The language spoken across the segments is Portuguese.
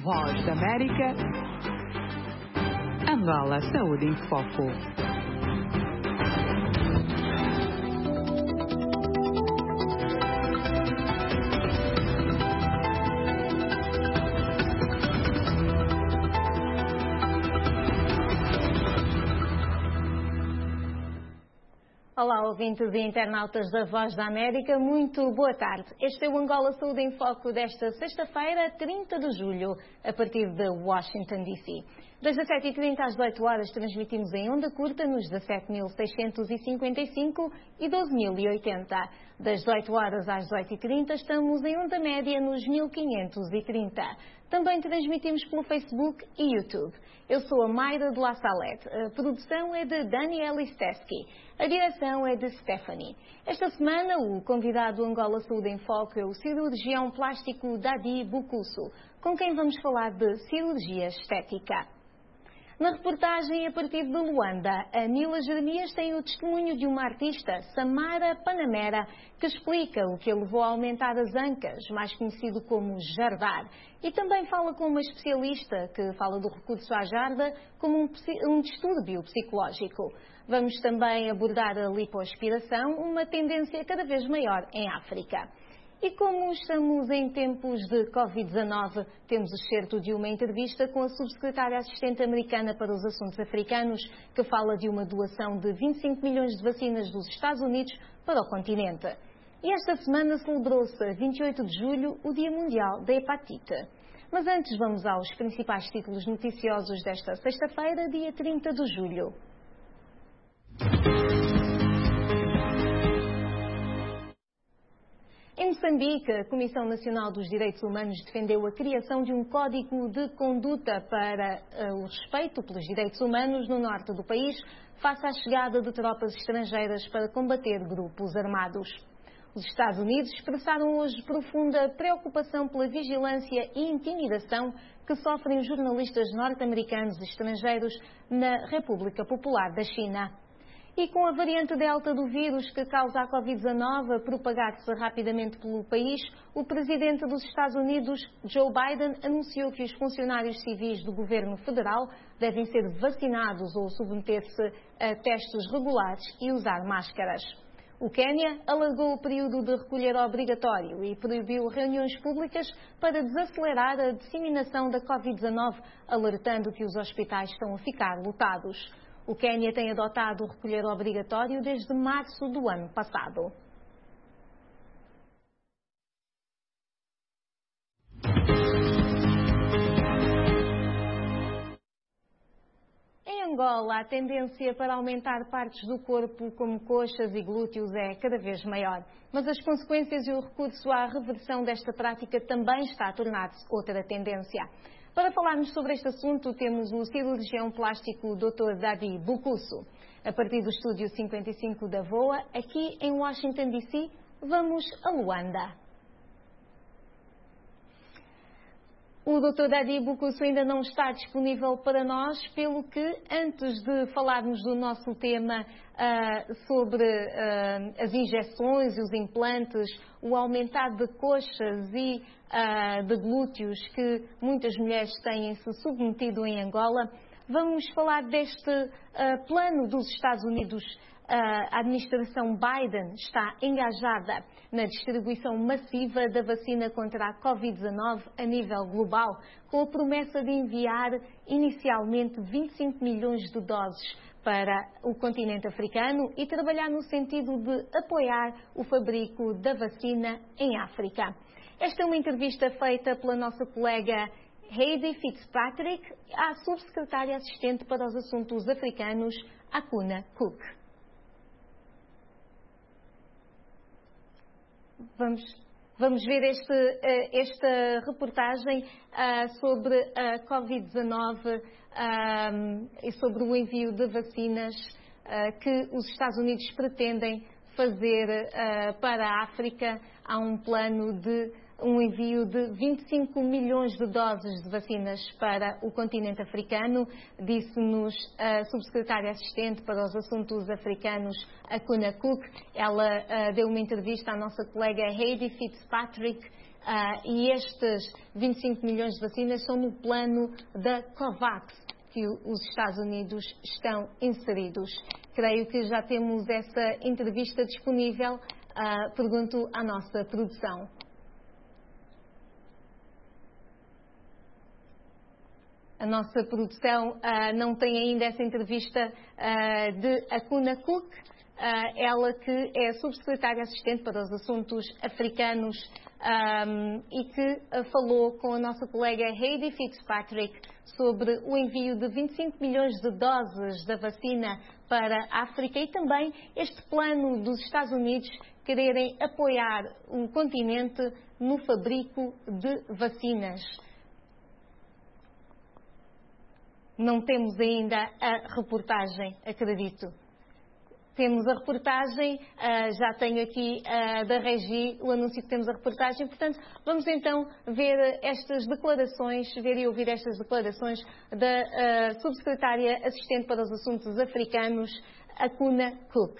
Voz da América. Angola Saúde em Foco. Olá, ouvintes e internautas da Voz da América, muito boa tarde. Este é o Angola Saúde em Foco desta sexta-feira, 30 de julho, a partir de Washington, D.C. Das 17h30 às 18 horas transmitimos em onda curta nos 17.655 e 12.080. Das 18 horas às 18h30 estamos em onda média nos 1.530. Também transmitimos pelo Facebook e YouTube. Eu sou a Mayra de La Salette. A produção é de Daniel Listeski. A direção é de Stephanie. Esta semana, o convidado do Angola Saúde em Foco é o cirurgião plástico Dadi Bukusu, com quem vamos falar de cirurgia estética. Na reportagem a partir de Luanda, a Nila Jeremias tem o testemunho de uma artista, Samara Panamera, que explica o que a levou a aumentar as ancas, mais conhecido como jardar. E também fala com uma especialista que fala do recurso à jarda como um distúrbio psicológico. Vamos também abordar a lipoaspiração, uma tendência cada vez maior em África. E como estamos em tempos de Covid-19, temos o excerto de uma entrevista com a subsecretária assistente americana para os assuntos africanos, que fala de uma doação de 25 milhões de vacinas dos Estados Unidos para o continente. E esta semana celebrou-se, a 28 de julho, o Dia Mundial da Hepatite. Mas antes vamos aos principais títulos noticiosos desta sexta-feira, dia 30 de julho. Em Moçambique, a Comissão Nacional dos Direitos Humanos defendeu a criação de um código de conduta para o respeito pelos direitos humanos no norte do país, face à chegada de tropas estrangeiras para combater grupos armados. Os Estados Unidos expressaram hoje profunda preocupação pela vigilância e intimidação que sofrem os jornalistas norte-americanos e estrangeiros na República Popular da China. E com a variante Delta do vírus que causa a Covid-19 a propagar-se rapidamente pelo país, o presidente dos Estados Unidos, Joe Biden, anunciou que os funcionários civis do governo federal devem ser vacinados ou submeter-se a testes regulares e usar máscaras. O Quênia alargou o período de recolher obrigatório e proibiu reuniões públicas para desacelerar a disseminação da Covid-19, alertando que os hospitais estão a ficar lotados. O Quênia tem adotado o recolher obrigatório desde março do ano passado. Em Angola, a tendência para aumentar partes do corpo, como coxas e glúteos, é cada vez maior. Mas as consequências e o recurso à reversão desta prática também está a tornar-se outra tendência. Para falarmos sobre este assunto, temos o cirurgião plástico Dr. Dadi Bukusu. A partir do estúdio 55 da VOA, aqui em Washington, D.C., vamos a Luanda. O Dr. Dadi Bukusu ainda não está disponível para nós, pelo que, antes de falarmos do nosso tema sobre as injeções e os implantes, o aumentar de coxas e de glúteos que muitas mulheres têm-se submetido em Angola, vamos falar deste plano dos Estados Unidos. A administração Biden está engajada na distribuição massiva da vacina contra a Covid-19 a nível global, com a promessa de enviar inicialmente 25 milhões de doses para o continente africano e trabalhar no sentido de apoiar o fabrico da vacina em África. Esta é uma entrevista feita pela nossa colega Heidi Fitzpatrick, à subsecretária assistente para os assuntos africanos, Akuna Cook. Vamos ver esta reportagem sobre a Covid-19 e sobre o envio de vacinas que os Estados Unidos pretendem fazer para a África. Há um plano de um envio de 25 milhões de doses de vacinas para o continente africano, disse-nos a subsecretária assistente para os assuntos africanos, Akuna Cook. Ela deu uma entrevista à nossa colega Heidi Fitzpatrick E estes 25 milhões de vacinas são no plano da COVAX, que os Estados Unidos estão inseridos. Creio que já temos essa entrevista disponível. Pergunto à nossa produção. A nossa produção não tem ainda essa entrevista de Akuna Cook, ela que é subsecretária assistente para os assuntos africanos e que falou com a nossa colega Heidi Fitzpatrick sobre o envio de 25 milhões de doses da vacina para a África e também este plano dos Estados Unidos quererem apoiar o continente no fabrico de vacinas. Não temos ainda a reportagem, acredito. Temos a reportagem, já tenho aqui da Regi o anúncio que temos a reportagem, portanto, vamos então ver estas declarações, ver e ouvir estas declarações da subsecretária assistente para os assuntos africanos, Akuna Cook.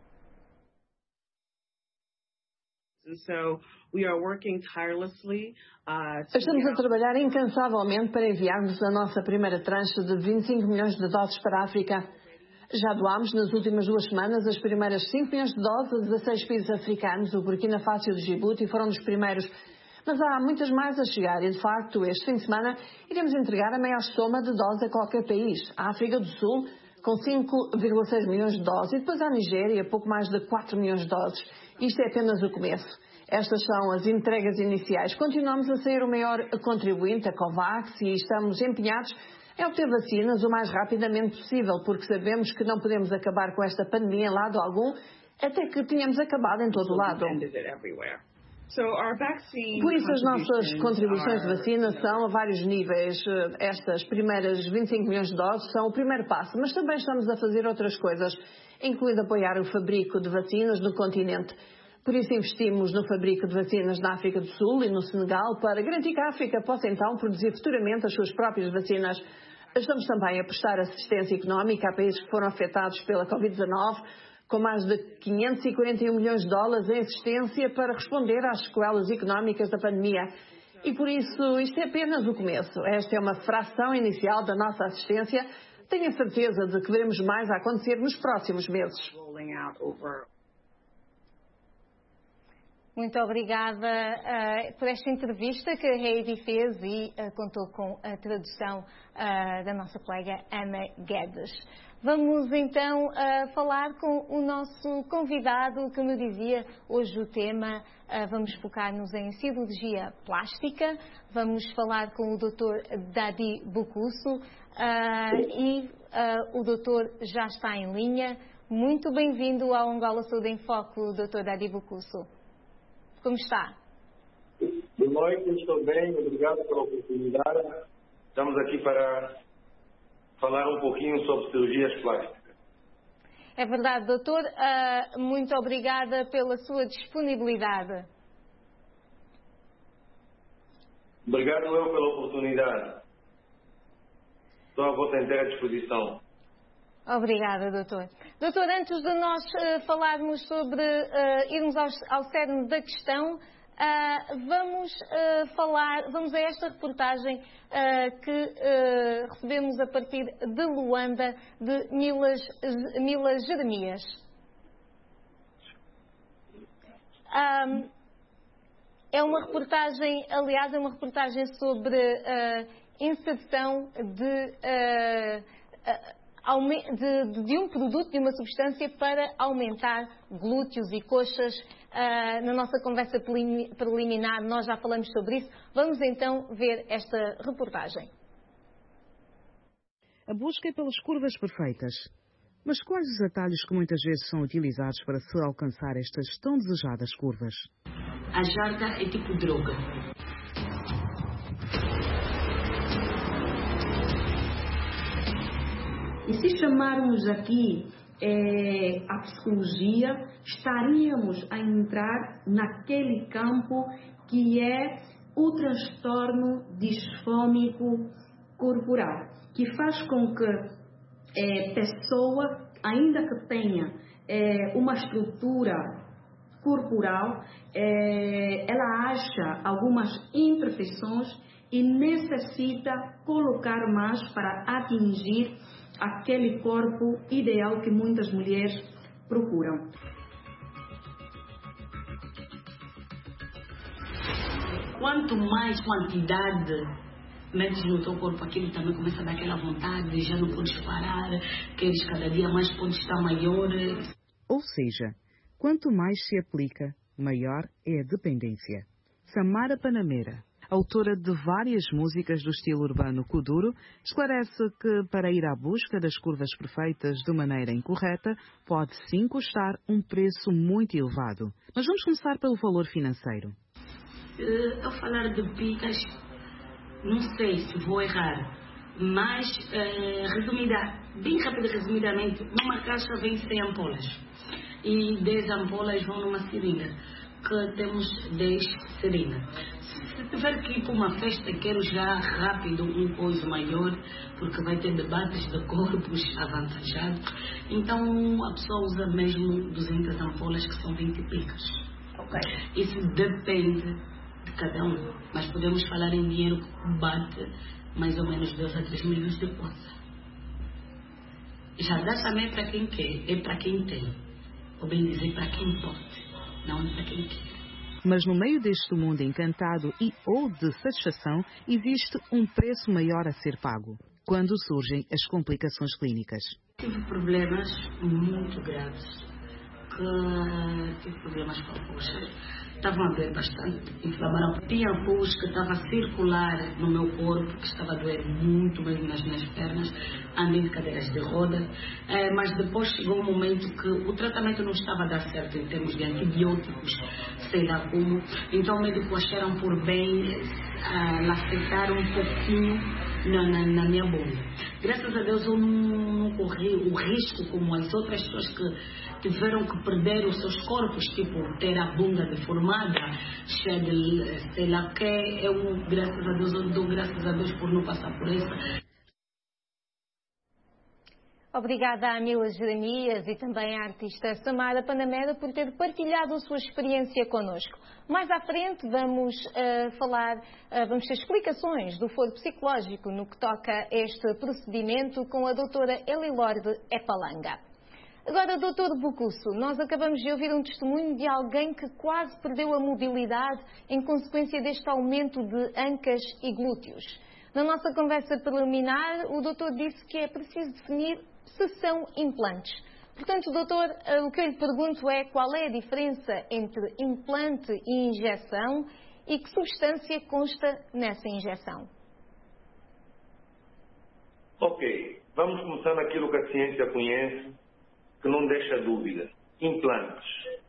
Estamos a trabalhar incansavelmente para enviarmos a nossa primeira tranche de 25 milhões de doses para a África. Já doámos nas últimas 2 semanas as primeiras 5 milhões de doses a 16 países africanos. O Burkina Faso e o Djibouti foram dos primeiros. Mas há muitas mais a chegar e, de facto, este fim de semana iremos entregar a maior soma de doses a qualquer país. A África do Sul, com 5,6 milhões de doses, e depois a Nigéria, pouco mais de 4 milhões de doses. Isto é apenas o começo. Estas são as entregas iniciais. Continuamos a ser o maior contribuinte, a COVAX, e estamos empenhados em obter vacinas o mais rapidamente possível, porque sabemos que não podemos acabar com esta pandemia em lado algum, até que tenhamos acabado em todo o lado. Por isso, as nossas contribuições de vacina são a vários níveis. Estas primeiras 25 milhões de doses são o primeiro passo, mas também estamos a fazer outras coisas, incluindo apoiar o fabrico de vacinas no continente. Por isso investimos no fabrico de vacinas na África do Sul e no Senegal para garantir que a África possa então produzir futuramente as suas próprias vacinas. Estamos também a prestar assistência económica a países que foram afetados pela Covid-19, com mais de 541 milhões de dólares em assistência para responder às sequelas económicas da pandemia. E por isso isto é apenas o começo. Esta é uma fração inicial da nossa assistência. Tenho a certeza de que veremos mais a acontecer nos próximos meses. Muito obrigada por esta entrevista que a Heidi fez e contou com a tradução da nossa colega Ana Guedes. Vamos então falar com o nosso convidado, como eu dizia, hoje o tema, vamos focar-nos em cirurgia plástica, vamos falar com o Dr. Dadi Bukusu e o doutor já está em linha. Muito bem-vindo ao Angola Saúde em Foco, Dr. Dadi Bukusu. Como está? Boa noite, estou bem, obrigado pela oportunidade. Estamos aqui para falar um pouquinho sobre cirurgias plásticas. É verdade, doutor. Muito obrigada pela sua disponibilidade. Obrigado eu pela oportunidade. Estou à vossa inteira disposição. Obrigada, doutor. Doutor, antes de nós falarmos sobre irmos ao cerne da questão, vamos a esta reportagem que recebemos a partir de Luanda, de Mila Jeremias. É uma reportagem, aliás, é uma reportagem sobre inserção de um produto, de uma substância para aumentar glúteos e coxas. Na nossa conversa preliminar nós já falamos sobre isso. Vamos então ver esta reportagem. A busca é pelas curvas perfeitas. Mas quais os atalhos que muitas vezes são utilizados para se alcançar estas tão desejadas curvas? A jarda é tipo droga. E se chamarmos aqui a psicologia, estaríamos a entrar naquele campo que é o transtorno disfômico corporal, que faz com que a pessoa, ainda que tenha uma estrutura corporal, ela acha algumas imperfeições e necessita colocar mais para atingir aquele corpo ideal que muitas mulheres procuram. Quanto mais quantidade metes no teu corpo, aquilo também começa a dar aquela vontade, já não podes parar, queres cada dia mais, podes estar maior. Ou seja, quanto mais se aplica, maior é a dependência. Samara Panamera, autora de várias músicas do estilo urbano kuduro, esclarece que para ir à busca das curvas perfeitas de maneira incorreta pode sim custar um preço muito elevado. Mas vamos começar pelo valor financeiro. Ao falar de picas, não sei se vou errar, mas bem resumidamente, numa caixa vem 100 ampolas e 10 ampolas vão numa seringa, que temos 10 seringas. Se tiver que ir para uma festa, quero já rápido um coisa maior, porque vai ter debates de corpos avantajados, então a pessoa usa mesmo 200 ampolas, que são 20 picas. Okay. Isso depende de cada um, mas podemos falar em dinheiro que bate mais ou menos 2 a 3 milhões de coisas. Já dá também para quem quer, é para quem tem, ou bem dizer para quem pode, não é para quem quer. Mas no meio deste mundo encantado e ou de satisfação, existe um preço maior a ser pago, quando surgem as complicações clínicas. Tive problemas muito graves, tive problemas com a coxa. Estavam a doer bastante, inflamaram. Tinha pus que estava a circular no meu corpo, que estava a doer muito mesmo nas minhas pernas, andei de cadeiras de rodas, mas depois chegou um momento que o tratamento não estava a dar certo em termos de antibióticos, sei lá como, então o médico acharam por bem lacetaram um pouquinho na minha bunda. Graças a Deus eu não corri o risco como as outras pessoas que tiveram que perder os seus corpos, tipo ter a bunda deformada, cheia de sei lá que. Graças a Deus, eu dou graças a Deus por não passar por isso. Obrigada à Mila Jeremias e também à artista Samara Panamera por ter partilhado a sua experiência connosco. Mais à frente vamos vamos ter explicações do foro psicológico no que toca a este procedimento com a doutora Elilorde Epalanga. Agora, doutor Bucusso, nós acabamos de ouvir um testemunho de alguém que quase perdeu a mobilidade em consequência deste aumento de ancas e glúteos. Na nossa conversa preliminar, o doutor disse que é preciso definir se são implantes. Portanto, doutor, o que eu lhe pergunto é qual é a diferença entre implante e injeção e que substância consta nessa injeção? Ok, vamos começar naquilo que a ciência conhece, que não deixa dúvida. Implantes.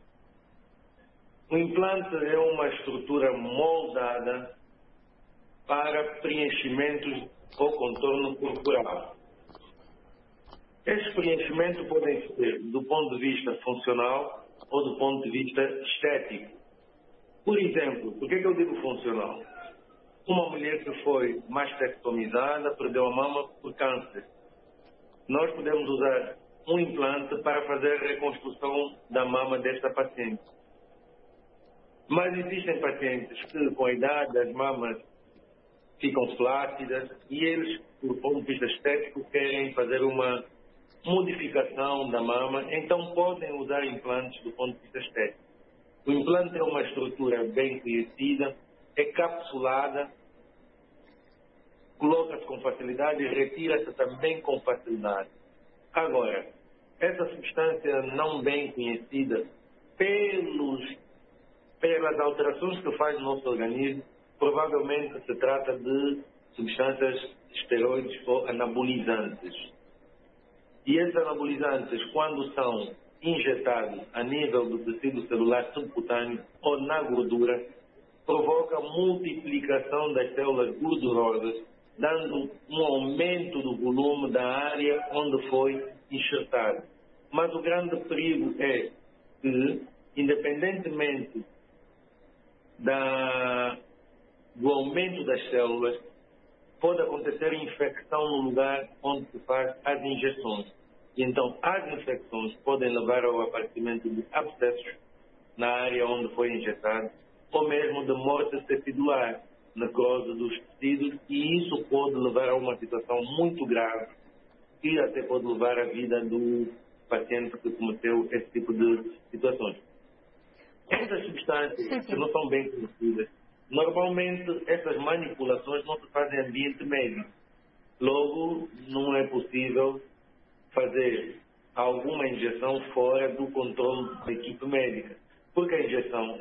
O implante é uma estrutura moldada para preenchimentos ou contorno corporal. Estes preenchimentos podem ser do ponto de vista funcional ou do ponto de vista estético. Por exemplo, por que eu digo funcional? Uma mulher que foi mastectomizada, perdeu a mama por câncer. Nós podemos usar um implante para fazer a reconstrução da mama desta paciente. Mas existem pacientes que, com a idade, as mamas ficam flácidas e eles, do ponto de vista estético, querem fazer uma modificação da mama, então podem usar implantes do ponto de vista estético. O implante é uma estrutura bem conhecida, é capsulada, coloca-se com facilidade e retira-se também com facilidade. Agora, essa substância não bem conhecida, pelas alterações que faz no nosso organismo, provavelmente se trata de substâncias esteroides ou anabolizantes. E esses anabolizantes, quando são injetados a nível do tecido celular subcutâneo ou na gordura, provocam multiplicação das células gordurosas, dando um aumento do volume da área onde foi enxertado. Mas o grande perigo é que, independentemente do aumento das células, pode acontecer infecção no lugar onde se faz as injeções. E então, as infecções podem levar ao aparecimento de abscessos na área onde foi injetado, ou mesmo de morte tecidular, necrose dos tecidos, e isso pode levar a uma situação muito grave e até pode levar a vida do paciente que cometeu esse tipo de situações. Essas substâncias que não são bem conhecidas, normalmente essas manipulações não se fazem em ambiente médico. Logo, não é possível fazer alguma injeção fora do controle da equipe médica, porque a injeção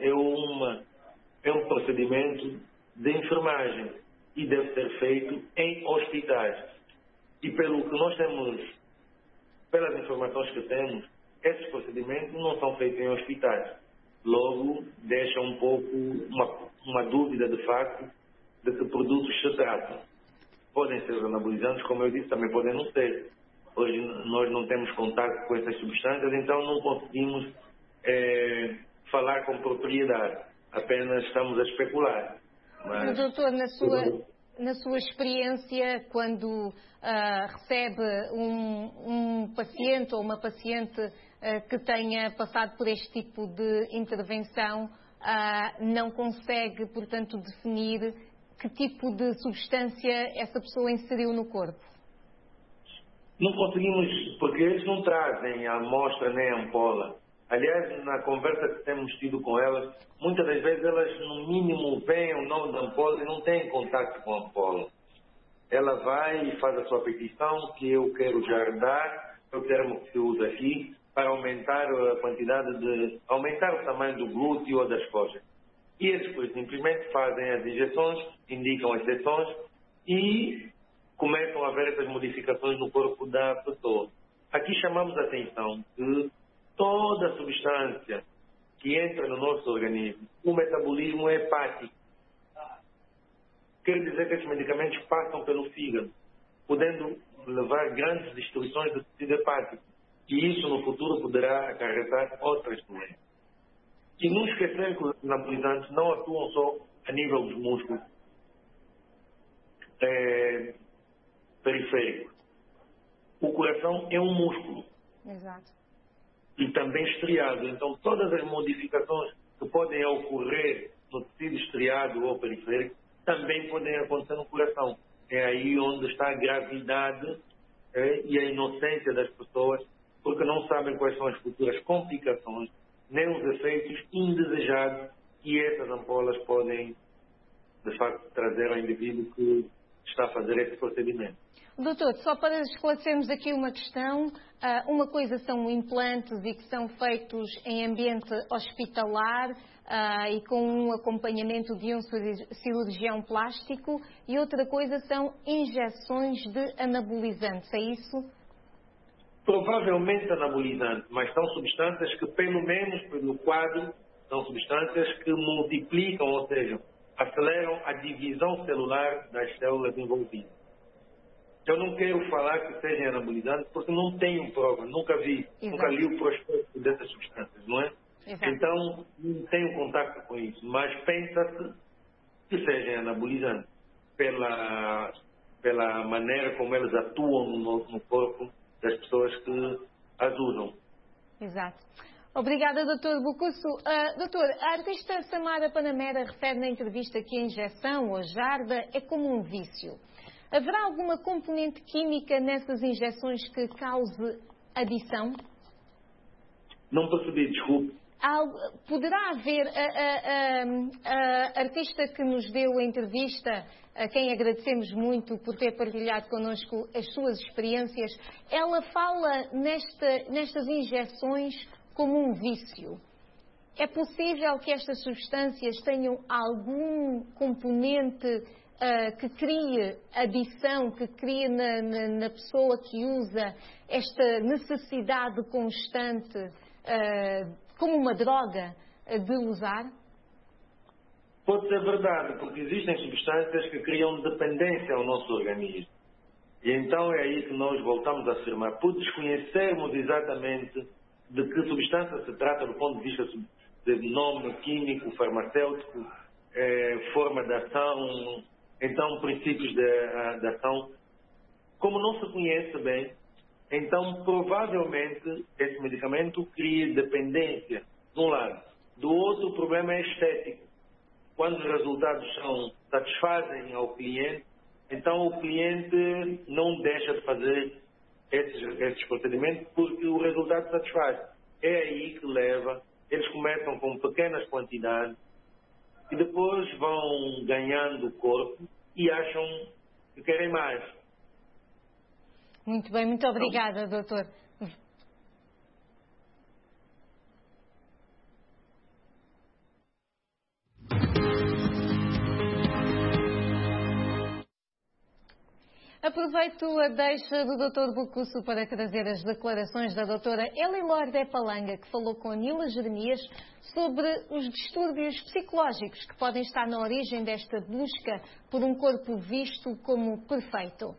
é um procedimento de enfermagem e deve ser feito em hospitais. E pelo que nós temos, pelas informações que temos, esses procedimentos não são feitos em hospitais. Logo, deixa um pouco uma dúvida de facto de que produtos se tratam. Podem ser os anabolizantes, como eu disse, também podem não ser. Hoje nós não temos contato com essas substâncias, então não conseguimos falar com propriedade. Apenas estamos a especular. Mas, doutor, na sua experiência, quando recebe um paciente ou uma paciente que tenha passado por este tipo de intervenção, não consegue, portanto, definir que tipo de substância essa pessoa inseriu no corpo? Não conseguimos, porque eles não trazem a amostra nem a ampola. Aliás, na conversa que temos tido com elas, muitas das vezes elas, no mínimo, veem o nome da ampola e não têm contato com a ampola. Ela vai e faz a sua petição, que eu quero já dar, é o termo que se usa aqui, para aumentar a quantidade aumentar o tamanho do glúteo ou das costas. E eles, pois, simplesmente fazem as injeções, indicam as sessões e começam a haver essas modificações no corpo da pessoa. Aqui chamamos a atenção que toda substância que entra no nosso organismo, o metabolismo é hepático. Quer dizer que esses medicamentos passam pelo fígado, podendo levar grandes destruições do tecido hepático. E isso no futuro poderá acarretar outras doenças. E não esquecer que os anabolizantes não atuam só a nível dos músculos periféricos. O coração é um músculo. Exato. E também estriado. Então, todas as modificações que podem ocorrer no tecido estriado ou periférico também podem acontecer no coração. É aí onde está a gravidade e a inocência das pessoas, porque não sabem quais são as futuras complicações, nem os efeitos indesejados que essas ampolas podem, de facto, trazer ao indivíduo que está a fazer esse procedimento. Doutor, só para esclarecermos aqui uma questão, uma coisa são implantes e que são feitos em ambiente hospitalar e com um acompanhamento de um cirurgião plástico, e outra coisa são injeções de anabolizantes, é isso? Provavelmente anabolizantes, mas são substâncias que, pelo menos pelo quadro, são substâncias que multiplicam, ou seja, aceleram a divisão celular das células envolvidas. Eu não quero falar que sejam anabolizantes porque não tenho prova, nunca vi, nunca li o prospecto dessas substâncias, não é? Exato. Então, não tenho contato com isso, mas pensa-se que sejam anabolizantes pela maneira como eles atuam no corpo das pessoas que as usam. Exato. Obrigada, Dr. Bucusso. Doutor, a artista Samara Panamera refere na entrevista que a injeção ou jarda é como um vício. Haverá alguma componente química nessas injeções que cause adição? Não percebi, desculpe. Poderá haver a artista que nos deu a entrevista, a quem agradecemos muito por ter partilhado connosco as suas experiências, ela fala nestas injeções como um vício. É possível que estas substâncias tenham algum componente que crie adição, que crie na pessoa que usa esta necessidade constante, como uma droga, de usar? Pode ser verdade, porque existem substâncias que criam dependência ao nosso organismo. E então é aí que nós voltamos a afirmar, por desconhecermos exatamente de que substância se trata do ponto de vista de nome químico, farmacêutico, forma de ação, então princípios de ação. Como não se conhece bem, então provavelmente esse medicamento cria dependência, de um lado. do outro, o problema é estético. Quando os resultados satisfazem ao cliente, então o cliente não deixa de fazer esses procedimentos porque o resultado satisfaz. É aí que leva, eles começam com pequenas quantidades e depois vão ganhando corpo e acham que querem mais. Muito bem, muito obrigada, doutor. Aproveito a deixa do Dr. Bocusso para trazer as declarações da doutora Elilor de Palanga, que falou com Nila Jeremias sobre os distúrbios psicológicos que podem estar na origem desta busca por um corpo visto como perfeito.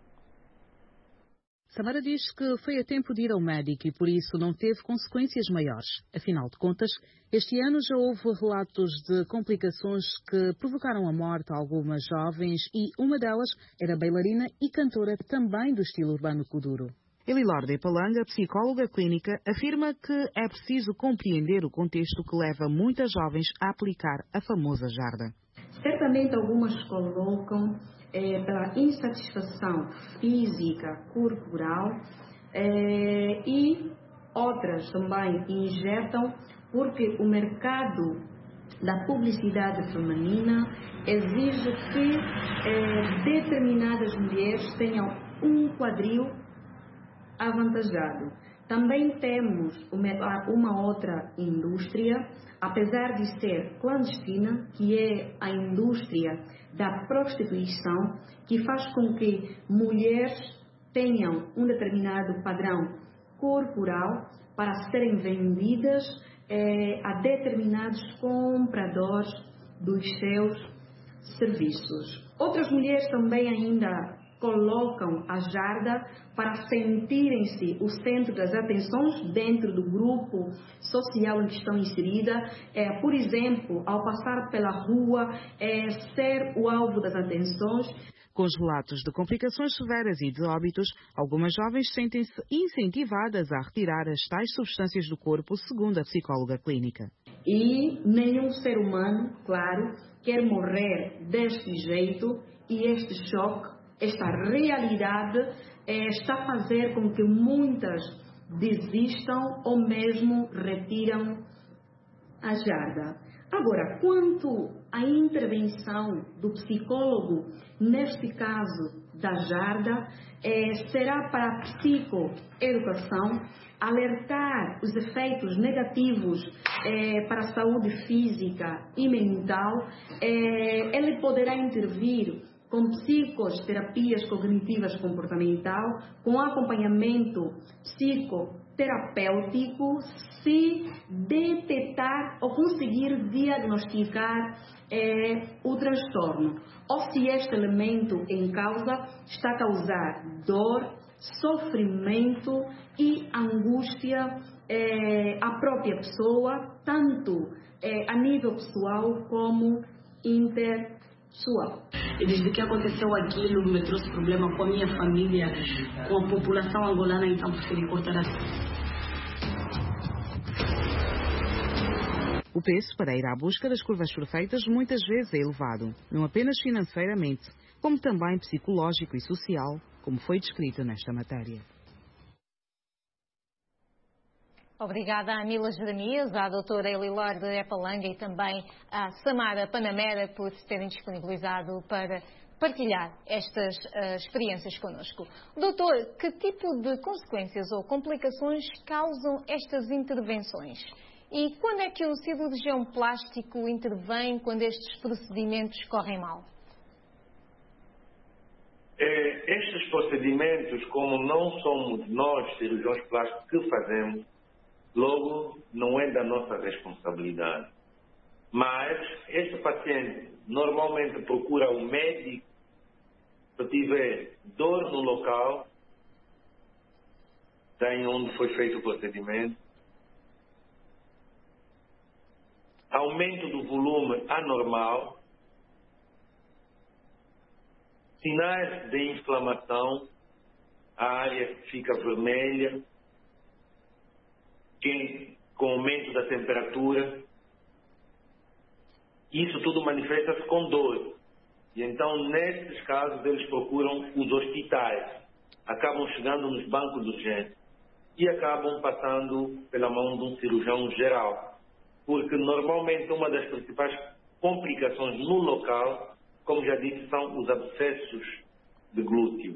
Samara diz que foi a tempo de ir ao médico e por isso não teve consequências maiores. Afinal de contas, este ano já houve relatos de complicações que provocaram a morte a algumas jovens e uma delas era bailarina e cantora também do estilo urbano kuduro. Elilor de Palanga, psicóloga clínica, afirma que é preciso compreender o contexto que leva muitas jovens a aplicar a famosa jarda. Certamente algumas colocam pela insatisfação física, corporal, e outras também injetam porque o mercado da publicidade feminina exige que determinadas mulheres tenham um quadril avantajado. Também temos uma outra indústria, apesar de ser clandestina, que é a indústria da prostituição, que faz com que mulheres tenham um determinado padrão corporal para serem vendidas a determinados compradores dos seus serviços. Outras mulheres também ainda colocam a jarda para sentirem-se o centro das atenções dentro do grupo social em que estão inseridas. Por exemplo, ao passar pela rua, ser o alvo das atenções. Com os relatos de complicações severas e de óbitos, algumas jovens sentem-se incentivadas a retirar as tais substâncias do corpo, segundo a psicóloga clínica. E nenhum ser humano, claro, quer morrer deste jeito, e este choque, esta realidade está a fazer com que muitas desistam ou mesmo retiram a jarda. Agora, quanto à intervenção do psicólogo, neste caso da jarda, será para a psicoeducação, alertar os efeitos negativos para a saúde física e mental. Ele poderá intervir com psicoterapias cognitivas comportamental, com acompanhamento psicoterapêutico, se detectar ou conseguir diagnosticar o transtorno, ou se este elemento em causa está a causar dor, sofrimento e angústia à própria pessoa, tanto a nível pessoal como interpessoal. E desde que aconteceu aquilo, me trouxe problema com a minha família, com a população angolana, então preferi cortar a... O preço para ir à busca das curvas perfeitas muitas vezes é elevado, não apenas financeiramente, como também psicológico e social, como foi descrito nesta matéria. Obrigada a Nila Jeremias, à doutora Elilor de Palanga e também à Samara Panamera por terem disponibilizado para partilhar estas experiências connosco. Doutor, que tipo de consequências ou complicações causam estas intervenções? E quando é que o cirurgião plástico intervém quando estes procedimentos correm mal? Estes procedimentos, como não somos nós, cirurgiões plásticos, que fazemos, logo não é da nossa responsabilidade. Mas este paciente normalmente procura o médico se tiver dor no local, em onde foi feito o procedimento, aumento do volume anormal, sinais de inflamação, a área fica vermelha, com aumento da temperatura, Isso tudo manifesta-se com dor. E então, nesses casos, eles procuram os hospitais. Acabam chegando nos bancos de urgência e acabam passando pela mão de um cirurgião geral. Porque, normalmente, uma das principais complicações no local, como já disse, são os abscessos de glúteo.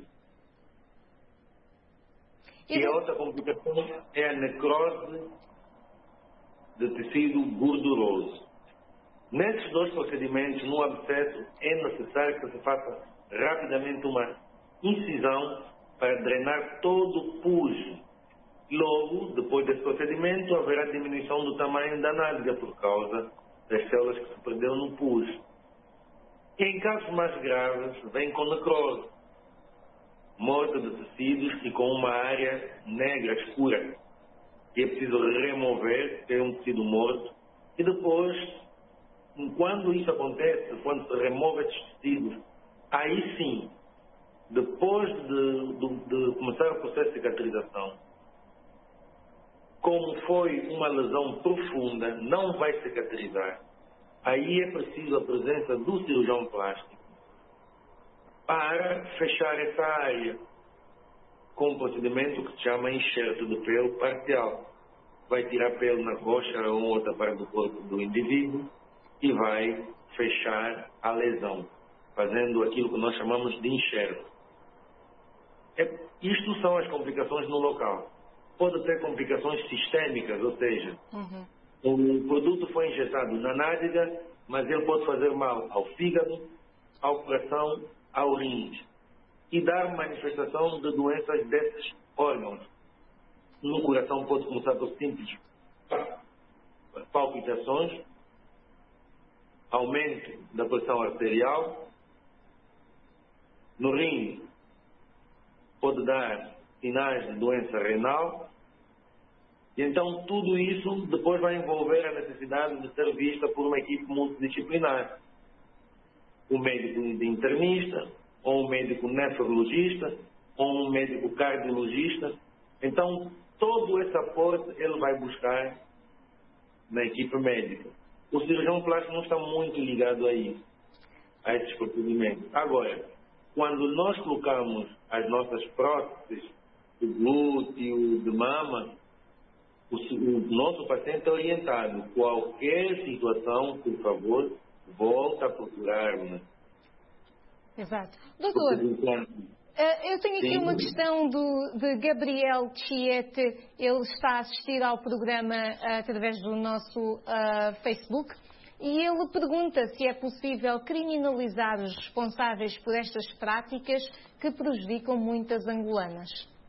E a outra complicação é a necrose de tecido gorduroso. Nesses dois procedimentos, no abscesso, é necessário que se faça rapidamente uma incisão para drenar todo o pus. Logo, depois desse procedimento, haverá diminuição do tamanho da nádega por causa das células que se perderam no pus. Em casos mais graves, vem com necrose, morte de tecidos e com uma área negra escura. E é preciso remover, ter um tecido morto. E depois, quando isso acontece, quando se remove esses tecidos, aí sim, depois de começar o processo de cicatrização, como foi uma lesão profunda, não vai cicatrizar. Aí é preciso a presença do cirurgião plástico para fechar essa área com um procedimento que se chama enxerto de pelo parcial. Vai tirar pelo na coxa ou outra parte do corpo do indivíduo e vai fechar a lesão, fazendo aquilo que nós chamamos de enxerto. Isto são as complicações no local. Pode ter complicações sistêmicas, ou seja, o produto foi injetado na nádega, mas ele pode fazer mal ao fígado, ao coração, ao rins e dar manifestação de doenças desses órgãos. No coração pode começar por simples palpitações, aumento da pressão arterial. No rim pode dar sinais de doença renal. E então tudo isso depois vai envolver a necessidade de ser vista por uma equipe multidisciplinar. Um médico internista, ou um médico nefrologista, ou um médico cardiologista. Então, todo esse aporte ele vai buscar na equipe médica. O cirurgião plástico não está muito ligado a isso, a esses procedimentos. Agora, quando nós colocamos as nossas próteses de glúteo, de mama, o nosso paciente é orientado. Qualquer situação, por favor, volta a procurar-me. Exato. Doutor, eu tenho aqui uma questão de Gabriel Chiete. Ele está a assistir ao programa através do nosso Facebook e ele pergunta se é possível criminalizar os responsáveis por estas práticas que prejudicam muitas angolanas.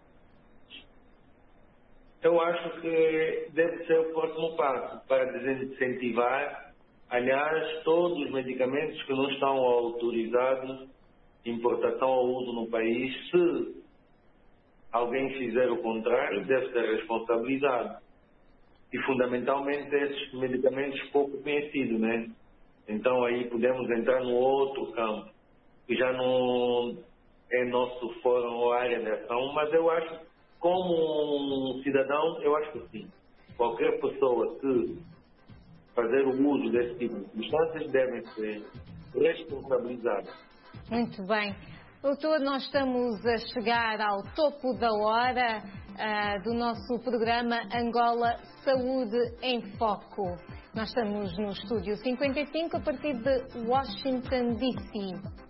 Eu acho que deve ser o próximo passo para desincentivar, aliás, todos os medicamentos que não estão autorizados de importação ou uso no país. Se alguém fizer o contrário, deve ser responsabilizado. E, fundamentalmente, esses medicamentos pouco conhecidos, né? Então, aí podemos entrar no outro campo, que já não é nosso fórum ou área de ação, mas eu acho, como um cidadão, eu acho que sim. Qualquer pessoa que fazer o uso desse tipo de substâncias devem ser responsabilizadas. Muito bem. Doutor, nós estamos a chegar ao topo da hora do nosso programa Angola Saúde em Foco. Nós estamos no Estúdio 55 a partir de Washington, D.C.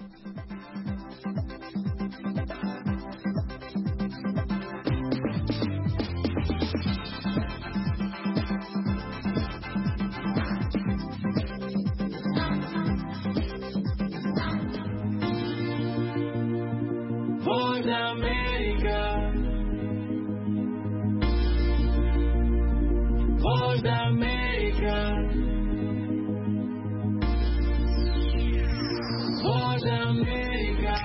Voz da América, Voz da América, Voz da América,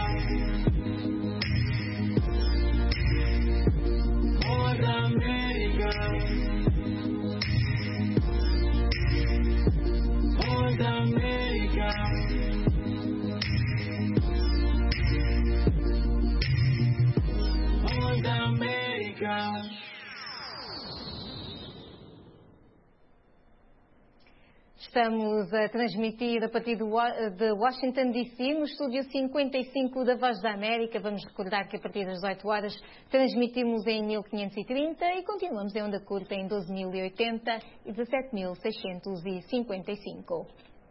Voz da América, Voz da América. Estamos a transmitir a partir de Washington DC, no estúdio 55 da Voz da América. Vamos recordar que a partir das 18 horas transmitimos em 1530 e continuamos em onda curta em 12.080 e 17.655.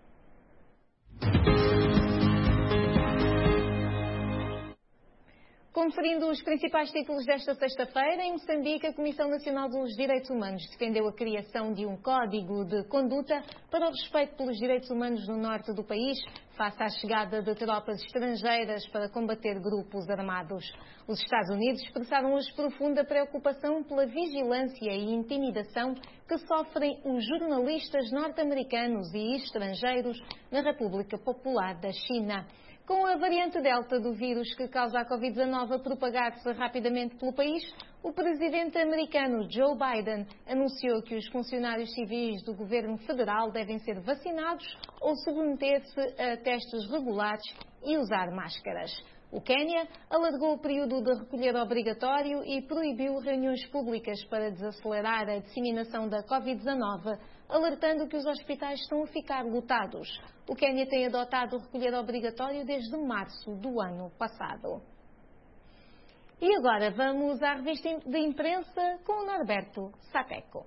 Conferindo os principais títulos desta sexta-feira, em Moçambique, a Comissão Nacional dos Direitos Humanos defendeu a criação de um código de conduta para o respeito pelos direitos humanos no norte do país, face à chegada de tropas estrangeiras para combater grupos armados. Os Estados Unidos expressaram hoje profunda preocupação pela vigilância e intimidação que sofrem os jornalistas norte-americanos e estrangeiros na República Popular da China. Com a variante Delta do vírus que causa a Covid-19 a propagar-se rapidamente pelo país, o presidente americano Joe Biden anunciou que os funcionários civis do governo federal devem ser vacinados ou submeter-se a testes regulares e usar máscaras. O Quênia alargou o período de recolher obrigatório e proibiu reuniões públicas para desacelerar a disseminação da Covid-19, alertando que os hospitais estão a ficar lotados. O Quênia tem adotado o recolher obrigatório desde março do ano passado. E agora vamos à revista de imprensa com o Norberto Sateco.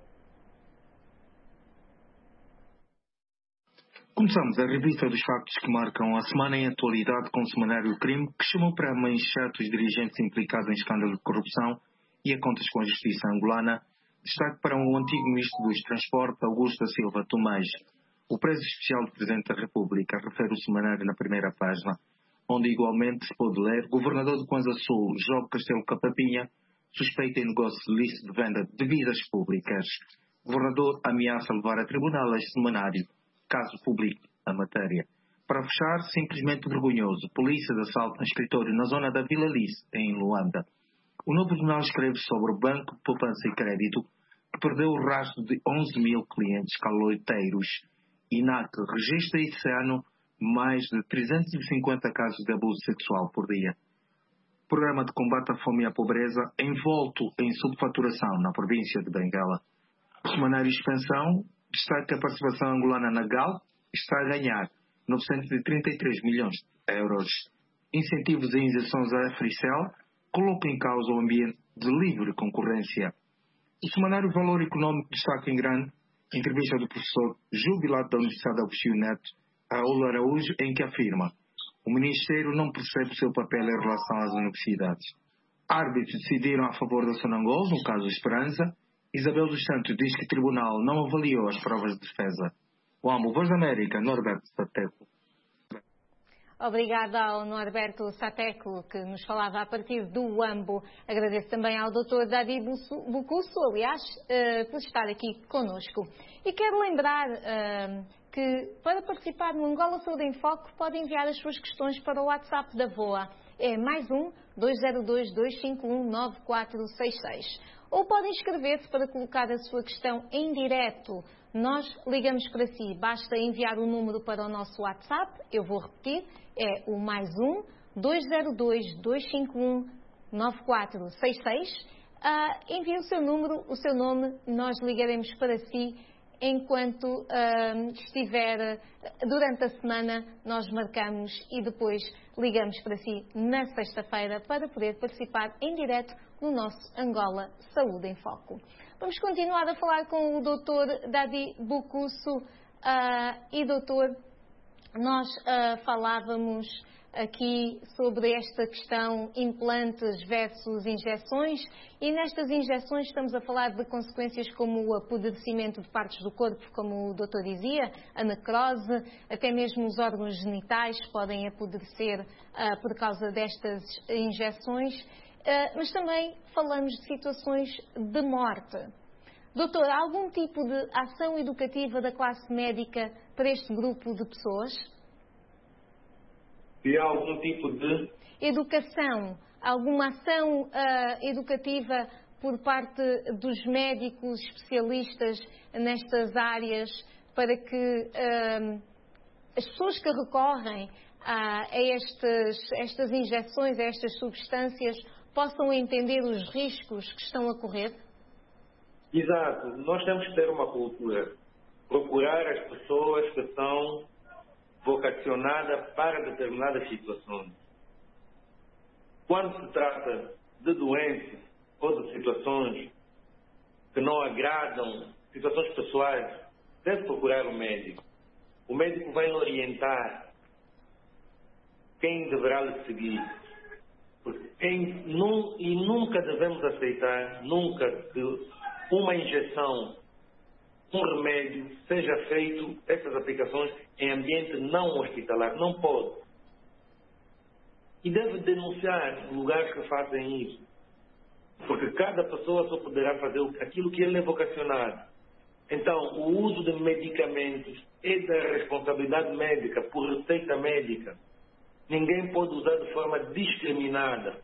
Começamos a revista dos factos que marcam a semana em atualidade com o semanário Crime, que chamou para a manchete os dirigentes implicados em escândalo de corrupção e a contas com a justiça angolana. Destaque para um antigo ministro dos Transportes, Augusto da Silva Tomás. O preso especial do Presidente da República refere o semanário na primeira página, onde igualmente se pode ler: governador de Kwanza Sul, João Castelo Capapinha, suspeita em negócio ilícito de venda de bebidas públicas. Governador ameaça levar a tribunal este semanário, caso publique a matéria. Para fechar, simplesmente vergonhoso: polícia de assalto no escritório na zona da Vila Lice, em Luanda. O Novo Jornal escreve sobre o Banco de Poupança e Crédito, que perdeu o rastro de 11 mil clientes caloiteiros. INAC registra esse ano mais de 350 casos de abuso sexual por dia. Programa de combate à fome e à pobreza envolto em subfaturação na província de Benguela. O semanário Expansão destaca que a participação angolana na GAL está a ganhar 933 milhões de euros. Incentivos e injeções à Fricel colocam em causa o ambiente de livre concorrência. O semanário Valor Econômico destaca em grande entrevista do professor jubilado da Universidade Agostinho Neto, Raul Araújo, em que afirma: o Ministério não percebe o seu papel em relação às universidades. Árbitros decidiram a favor da Sonangol, no caso Esperança. Isabel dos Santos diz que o tribunal não avaliou as provas de defesa. O AMO Voz da América, Norberto Sateco. Obrigada ao Norberto Sateco, que nos falava a partir do AMBO. Agradeço também ao Dr. Dadi Bucusso, aliás, por estar aqui connosco. E quero lembrar que, para participar no Angola Saúde em Foco, pode enviar as suas questões para o WhatsApp da VOA. É +1 202 251 9466. Ou podem inscrever-se para colocar a sua questão em direto. Nós ligamos para si. Basta enviar o número para o nosso WhatsApp. Eu vou repetir. É o +1 202 251 9466. Envie o seu número, o seu nome. Nós ligaremos para si. Enquanto estiver durante a semana, nós marcamos e depois ligamos para si na sexta-feira para poder participar em direto no nosso Angola Saúde em Foco. Vamos continuar a falar com o Dr. Dadi Bucusso. E doutor, nós falávamos aqui sobre esta questão implantes versus injeções, e nestas injeções estamos a falar de consequências como o apodrecimento de partes do corpo, como o doutor dizia, a necrose, até mesmo os órgãos genitais podem apodrecer por causa destas injeções, mas também falamos de situações de morte. Doutor, há algum tipo de ação educativa da classe médica para este grupo de pessoas? Se há algum tipo de educação, alguma ação educativa por parte dos médicos especialistas nestas áreas para que as pessoas que recorrem a estas injeções, a estas substâncias, possam entender os riscos que estão a correr? Exato. Nós temos que ter uma cultura procurar as pessoas que são vocacionadas para determinadas situações. Quando se trata de doenças ou de situações que não agradam, situações pessoais, deve procurar o médico. O médico vai orientar quem deverá lhe seguir. E nunca devemos aceitar, nunca, que uma injeção, um remédio, seja feito, essas aplicações, em ambiente não hospitalar. Não pode. E deve denunciar lugares que fazem isso. Porque cada pessoa só poderá fazer aquilo que ele é vocacionado. Então, o uso de medicamentos é da responsabilidade médica, por receita médica. Ninguém pode usar de forma discriminada.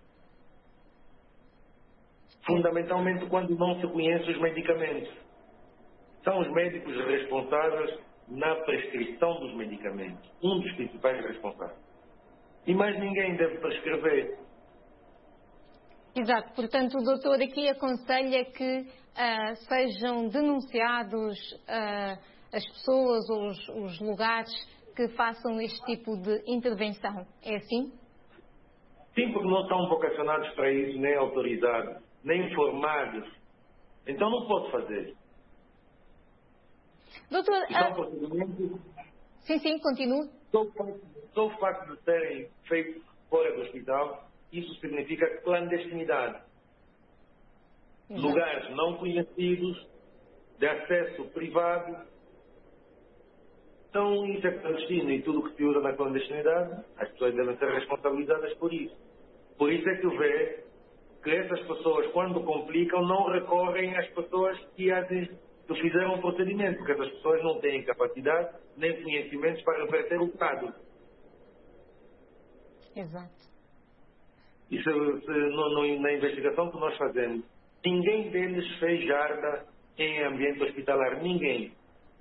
Fundamentalmente quando não se conhece os medicamentos. São os médicos responsáveis na prescrição dos medicamentos. Um dos principais responsáveis. E mais ninguém deve prescrever. Exato. Portanto, o doutor aqui aconselha que sejam denunciados as pessoas ou os lugares que façam este tipo de intervenção. É assim? Sim, porque não estão vocacionados para isso, nem autorizados, nem informados. Então não pode fazer. Doutor... Então, procedimentos... Sim, continue. Só o facto de serem feitos fora do hospital, isso significa clandestinidade. Exato. Lugares não conhecidos, de acesso privado. Então, isso é clandestino e tudo o que se usa na clandestinidade, as pessoas devem ser responsabilizadas por isso. Por isso é que vê que essas pessoas, quando complicam, não recorrem às pessoas que fizeram o procedimento, porque essas pessoas não têm capacidade nem conhecimentos para reverter o quadro. Exato. Isso na investigação que nós fazemos, ninguém deles fez jarda em ambiente hospitalar, ninguém.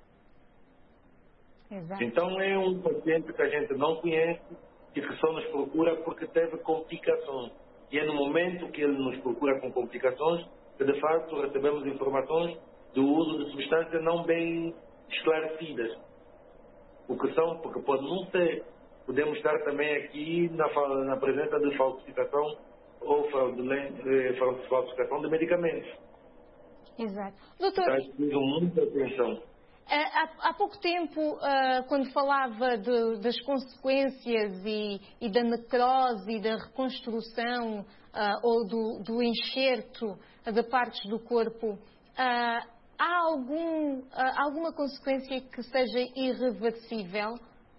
Exato. Então é um paciente que a gente não conhece e que só nos procura porque teve complicações. E é no momento que ele nos procura com complicações que de facto recebemos informações do uso de substâncias não bem esclarecidas. O que são, porque pode não ser. Podemos estar também aqui na presença de falsificação ou falsificação de medicamentos. Exato. Doutor... Então, muita atenção. Há pouco tempo, quando falava das consequências e da necrose e da reconstrução ou do enxerto de partes do corpo, há alguma consequência que seja irreversível?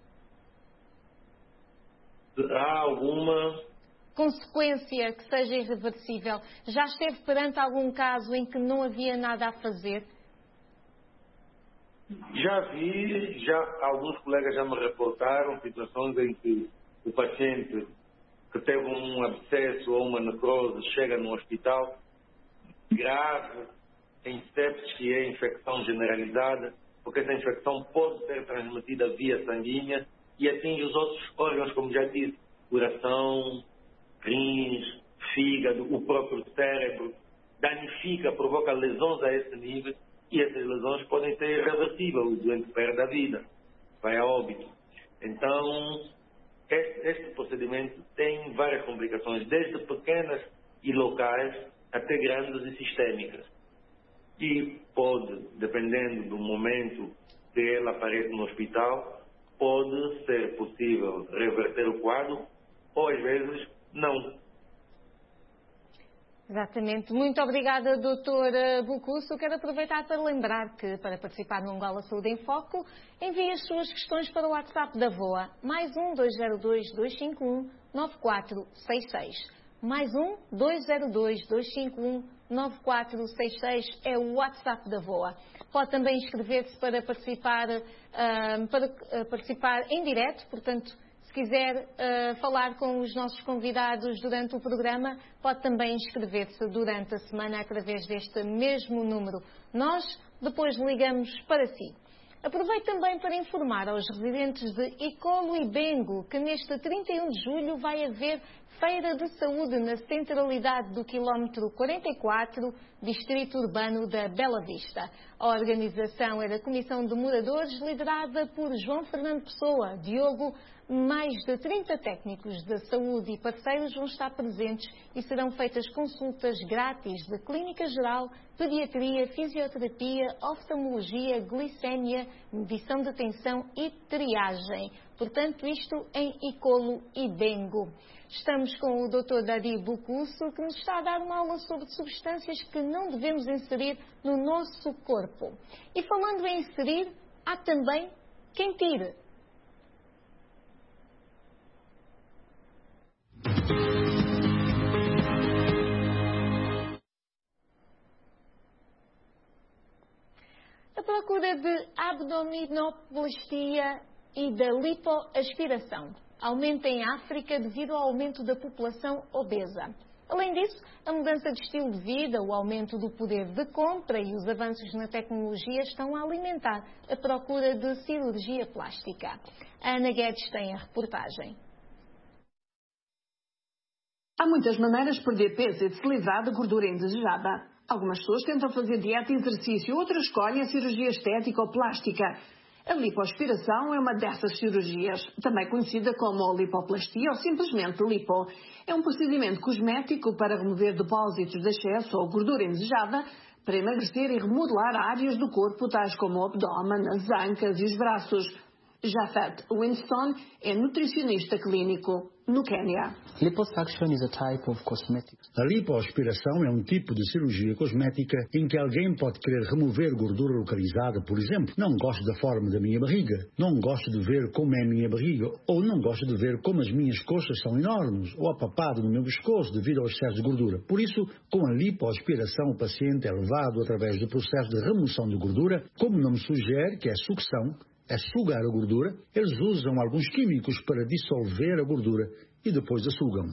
Há alguma consequência que seja irreversível? Já esteve perante algum caso em que não havia nada a fazer? Já vi, alguns colegas já me reportaram situações em que o paciente que teve um abscesso ou uma necrose chega no hospital grave, em sepsis, que é infecção generalizada, porque essa infecção pode ser transmitida via sanguínea e atinge os outros órgãos, como já disse, coração, rins, fígado, o próprio cérebro, danifica, provoca lesões a esse nível. E essas lesões podem ser irreversíveis, o doente perde a vida, vai a óbito. Então, este procedimento tem várias complicações, desde pequenas e locais até grandes e sistêmicas. E pode, dependendo do momento que ele aparece no hospital, pode ser possível reverter o quadro, ou às vezes não. Exatamente. Muito obrigada, Dr. Bucusso. Quero aproveitar para lembrar que, para participar no Angola Saúde em Foco, envie as suas questões para o WhatsApp da VOA, +1 202 251 9466. +1 202 251 9466 é o WhatsApp da VOA. Pode também inscrever-se para participar em direto, portanto, se quiser falar com os nossos convidados durante o programa, pode também inscrever-se durante a semana através deste mesmo número. Nós depois ligamos para si. Aproveito também para informar aos residentes de Icolo e Bengo que neste 31 de julho vai haver Feira de Saúde na centralidade do quilómetro 44, Distrito Urbano da Bela Vista. A organização é da Comissão de Moradores, liderada por João Fernando Pessoa. Diogo, mais de 30 técnicos de saúde e parceiros vão estar presentes e serão feitas consultas grátis de clínica geral, pediatria, fisioterapia, oftalmologia, glicémia, medição de tensão e triagem. Portanto, isto em Icolo e Bengo. Estamos com o Dr. Dadi Bucusso, que nos está a dar uma aula sobre substâncias que não devemos inserir no nosso corpo. E falando em inserir, há também quem tire. A procura de abdominoplastia e da lipoaspiração aumenta em África devido ao aumento da população obesa. Além disso, a mudança de estilo de vida, o aumento do poder de compra e os avanços na tecnologia estão a alimentar a procura de cirurgia plástica. A Ana Guedes tem a reportagem. Há muitas maneiras de perder peso e de se livrar da gordura indesejada. Algumas pessoas tentam fazer dieta e exercício, outras escolhem a cirurgia estética ou plástica. A lipoaspiração é uma dessas cirurgias, também conhecida como lipoplastia ou simplesmente lipo. É um procedimento cosmético para remover depósitos de excesso ou gordura indesejada, para emagrecer e remodelar áreas do corpo, tais como o abdômen, as ancas e os braços. Jafet Winston é nutricionista clínico no Quênia. A lipoaspiração é um tipo de cirurgia cosmética em que alguém pode querer remover gordura localizada, por exemplo. Não gosto da forma da minha barriga, não gosto de ver como é a minha barriga, ou não gosto de ver como as minhas coxas são enormes, ou a papada no meu pescoço devido ao excesso de gordura. Por isso, com a lipoaspiração, o paciente é levado através do processo de remoção de gordura, como o nome sugere, que é sucção, é sugar a gordura. Eles usam alguns químicos para dissolver a gordura e depois a sugam.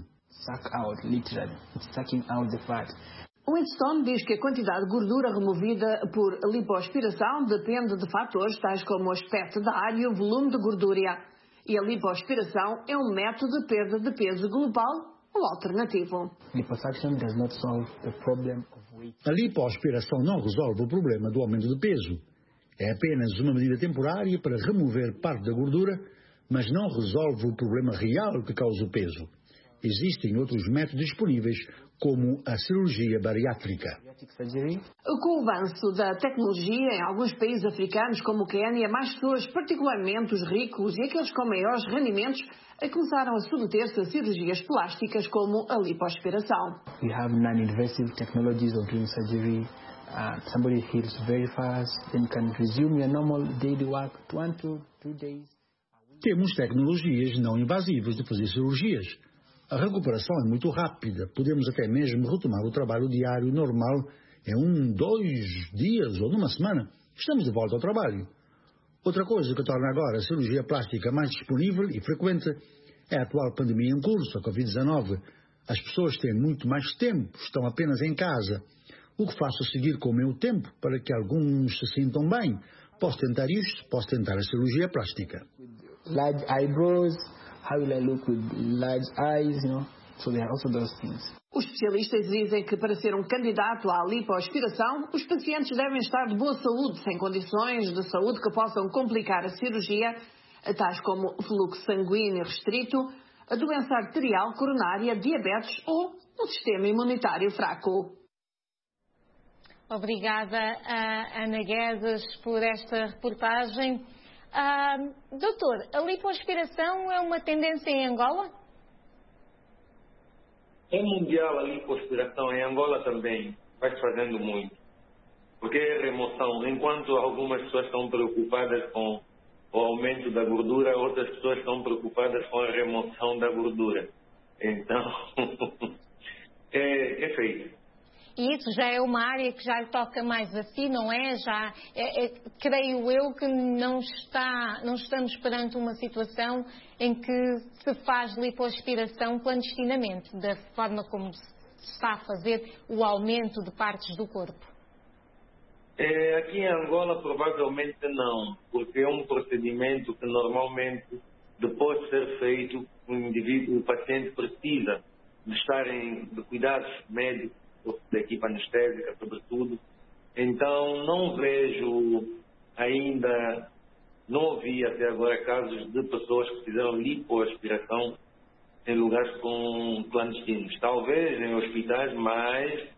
Winston diz que a quantidade de gordura removida por lipoaspiração depende de fatores tais como o aspecto da área e o volume de gordura. E a lipoaspiração é um método de perda de peso global ou alternativo. A lipoaspiração não resolve o problema do aumento de peso. É apenas uma medida temporária para remover parte da gordura, mas não resolve o problema real que causa o peso. Existem outros métodos disponíveis, como a cirurgia bariátrica. Com o avanço da tecnologia em alguns países africanos, como o Quênia, mais pessoas, particularmente os ricos e aqueles com maiores rendimentos, começaram a submeter-se a cirurgias plásticas como a lipoaspiração. Somebody heals very fast, then can resume your normal daily work 1 to 2 days. Temos tecnologias não invasivas de fazer cirurgias. A recuperação é muito rápida. Podemos até mesmo retomar o trabalho diário normal em 2 dias ou numa semana. Estamos de volta ao trabalho. Outra coisa que torna agora a cirurgia plástica mais disponível e frequente é a atual pandemia em curso, a Covid-19. As pessoas têm muito mais tempo, estão apenas em casa. O que faço a seguir com o meu tempo para que alguns se sintam bem? Posso tentar isto, posso tentar a cirurgia plástica. Large eyebrows, how will I look with large eyes, So there are also those things. Os especialistas dizem que para ser um candidato à lipoaspiração, os pacientes devem estar de boa saúde, sem condições de saúde que possam complicar a cirurgia, tais como fluxo sanguíneo restrito, a doença arterial coronária, diabetes ou um sistema imunitário fraco. Obrigada, Ana Guedes, por esta reportagem. Doutor, a lipoaspiração é uma tendência em Angola? É mundial a lipoaspiração, em Angola também vai fazendo muito. Porque é remoção. Enquanto algumas pessoas estão preocupadas com o aumento da gordura, outras pessoas estão preocupadas com a remoção da gordura. Então, é feito. E isso já é uma área que já lhe toca mais a si, não é? Creio eu que não estamos perante uma situação em que se faz lipoaspiração clandestinamente, da forma como se está a fazer o aumento de partes do corpo. Aqui em Angola provavelmente não, porque é um procedimento que normalmente, depois de ser feito, o paciente precisa de estar de cuidados médicos, da equipa anestésica sobretudo. Então não vejo ainda, não ouvi até agora casos de pessoas que fizeram lipoaspiração em lugares clandestinos. Talvez em hospitais, mas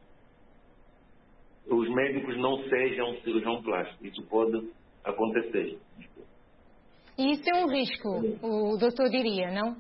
os médicos não sejam cirurgião plástico. Isso pode acontecer. E isso é um risco, o doutor diria, não?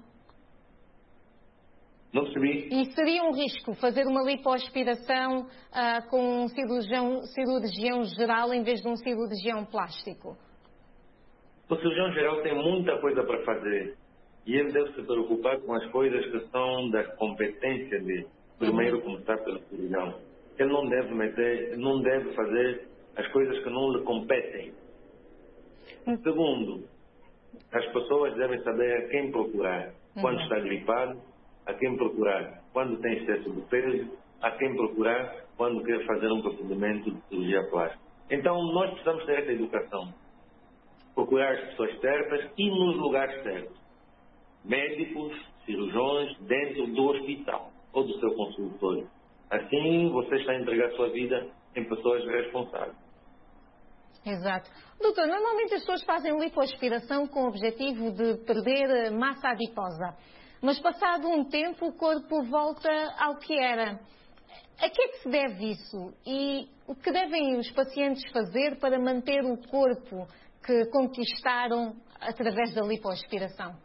Não percebi. E seria um risco fazer uma lipoaspiração com um cirurgião geral em vez de um cirurgião plástico? O cirurgião geral tem muita coisa para fazer. E ele deve se preocupar com as coisas que são da competência dele. Primeiro começar pelo cirurgião. Ele não deve fazer as coisas que não lhe competem. Segundo, as pessoas devem saber a quem procurar quando está gripado, a quem procurar quando tem excesso de peso, a quem procurar quando quer fazer um procedimento de cirurgia plástica. Então, nós precisamos ter essa educação. Procurar as pessoas certas e nos lugares certos. Médicos, cirurgiões, dentro do hospital ou do seu consultório. Assim, você está a entregar a sua vida em pessoas responsáveis. Exato. Doutor, normalmente as pessoas fazem lipoaspiração com o objetivo de perder massa adiposa. Mas passado um tempo o corpo volta ao que era. A que é que se deve isso? E o que devem os pacientes fazer para manter o corpo que conquistaram através da lipoaspiração?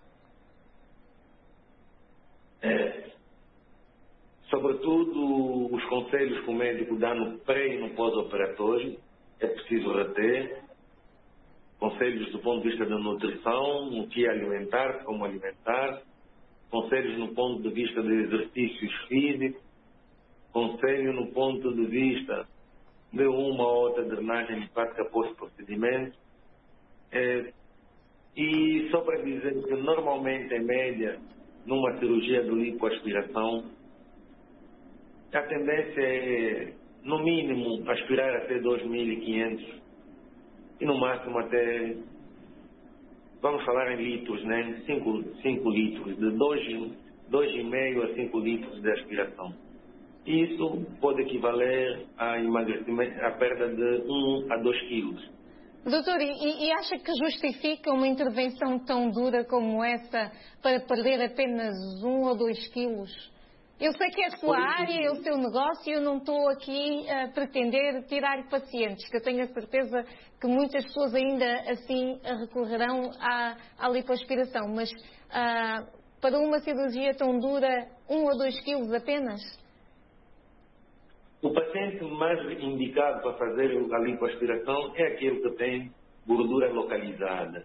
Sobretudo os conselhos que o médico dá no pré e no pós-operatório, é preciso reter. Conselhos do ponto de vista da nutrição, o que alimentar, como alimentar. Conselhos no ponto de vista de exercícios físicos. Conselho no ponto de vista de uma ou outra drenagem hepática pós-procedimento. E só para dizer que normalmente, em média, numa cirurgia de lipoaspiração, a tendência é, no mínimo, aspirar até 2.500 e no máximo até, vamos falar em litros, né? 5 litros, de 2,5 a 5 litros de aspiração. Isso pode equivaler a emagrecimento, a perda de 1 a 2 quilos. Doutor, e acha que justifica uma intervenção tão dura como essa para perder apenas 1 ou 2 quilos? Eu sei que é a sua área, é o seu negócio, eu não estou aqui a pretender tirar pacientes, que eu tenho a certeza que muitas pessoas ainda assim recorrerão à lipoaspiração, mas para uma cirurgia tão dura, 1 ou 2 quilos apenas? O paciente mais indicado para fazer a lipoaspiração é aquele que tem gordura localizada.